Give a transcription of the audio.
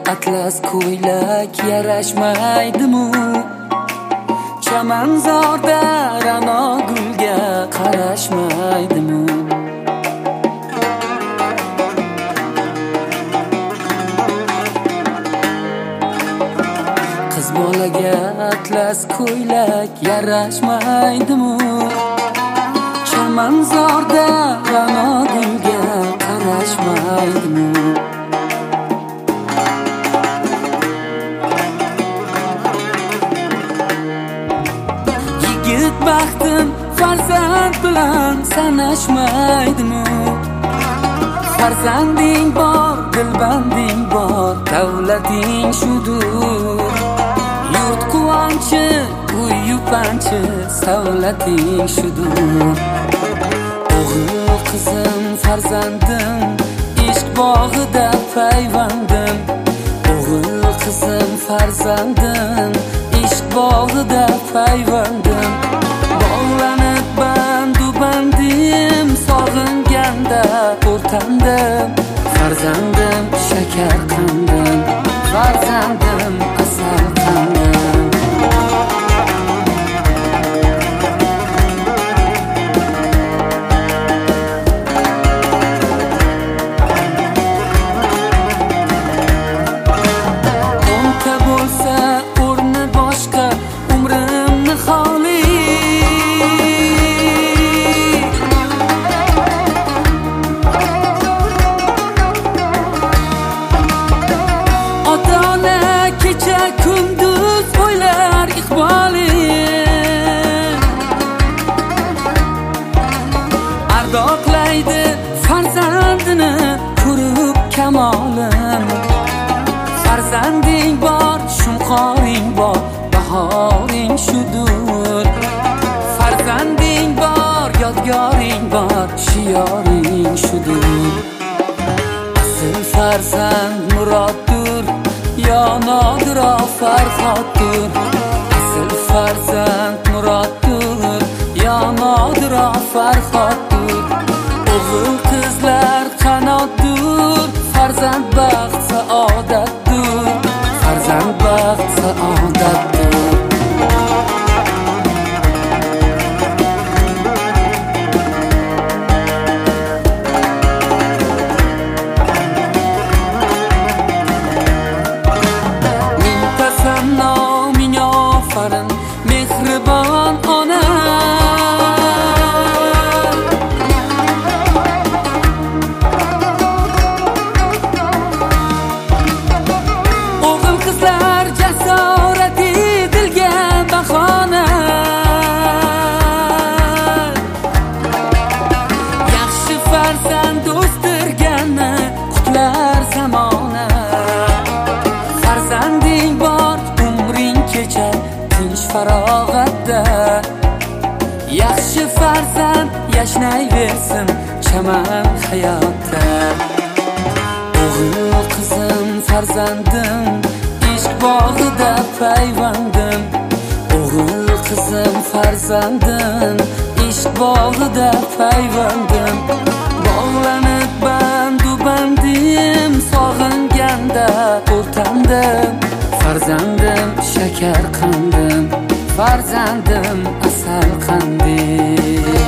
atlas ko'ylak yarashmaydimu? Chamanzorda ra'no gulga qarashmaydimu? Qiz bolaga atlas ko'ylak yarashmaydimu? Chamanzorda ra'no gulga qarashmaydimu? Yigit baxtim farzand bilan sanashmaydimu? Farzanding bor, dilbanding bor, davlating shudur. Yurt quvonchi, uy yupanchi, savlating shudur. O'g'il qizim farzandim, ishq bog'ida payvandim. O'g'il qizim farzandim, ishq bog'ida payvandim. Bog'lanib bandu bandim, sog'inganda o'rtandim. Farzandim shakar qandim, farzandim asal qandim. O'nta bo'lsa o'rni boshqa, umrimni xoli. Ota-ona kecha kunduz o'ylar iqboli. Ardoqlaydi farzandini ko'rib kamolim. Farzanding bor, shunqoring bor, bahoring shudur. Farzanding bor, yodgoring bor, shiyoring shudur. Asl farzand Muroddur, yo Nodiro Farhoddur. Asl farzand Muroddur, yo Nodiro Farhoddur. O'g'il qizlar qanotdur, farzand baxt saodatdur. Farzand baxt saodatdur. Ming tasanno, ming ofarin, mehribon ona. O'g'il qizlar jasorati dilga bahona. Yaxshi farzand o'stirganni qutlar zamona. Farzanding bor, umring kechar tinch farog'atda. Yaxshi farzand yashnayversin chaman hayotda. O'g'il qizim farzandim, ishq bog'ida payvandim. O'g'il qizim farzandim, ishq bog'ida payvandim. Bog'lanib bandu bandim, sog'inganda o'rtandim. Farzandim shakar qandim, farzandim asal qandim.